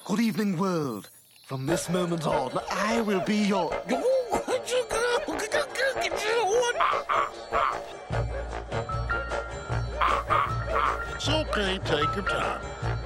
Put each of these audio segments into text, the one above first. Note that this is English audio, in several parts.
Good evening, world. From this moment on, I will be your... It's okay, take your time.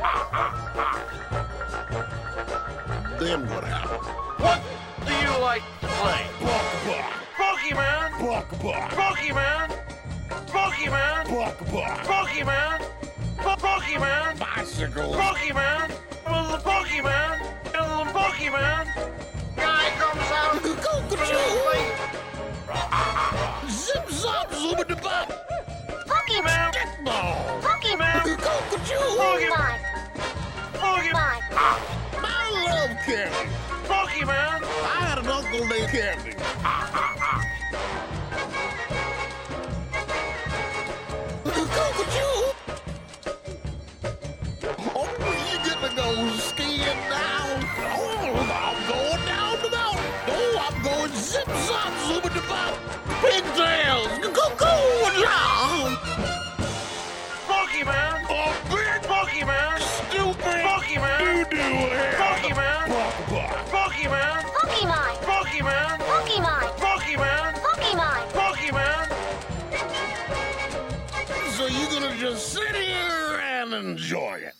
Then what happened? What do you like to play? Buck, Pokemon! buck, buck, Pokemon! Pokemon! buck, buck. Pokemon! Pokemon! Bicycles. Pokemon! Little Pokemon! Little Pokemon! Guy comes out! Zip, zop, zoom, da, bop. Pokemon! Kickball. Pokemon! Pokemon! Pokemon! I love candy. Pokemon! I had an uncle named Candy. Oh, you get to go skiing down. Oh, I'm going down the mountain. Oh, I'm going zip, zop, zoom, da, bop. Pigtails. Go, down. Pokemon! Oh, big Pokemon! stupid Pokemon! doo-doo hair. Pokemon! Buck, buck. Pokemon! Pokemon! Pokemon! Pokemon! Pokemon! Pokemon! Pokemon! So you're gonna just sit here and enjoy it.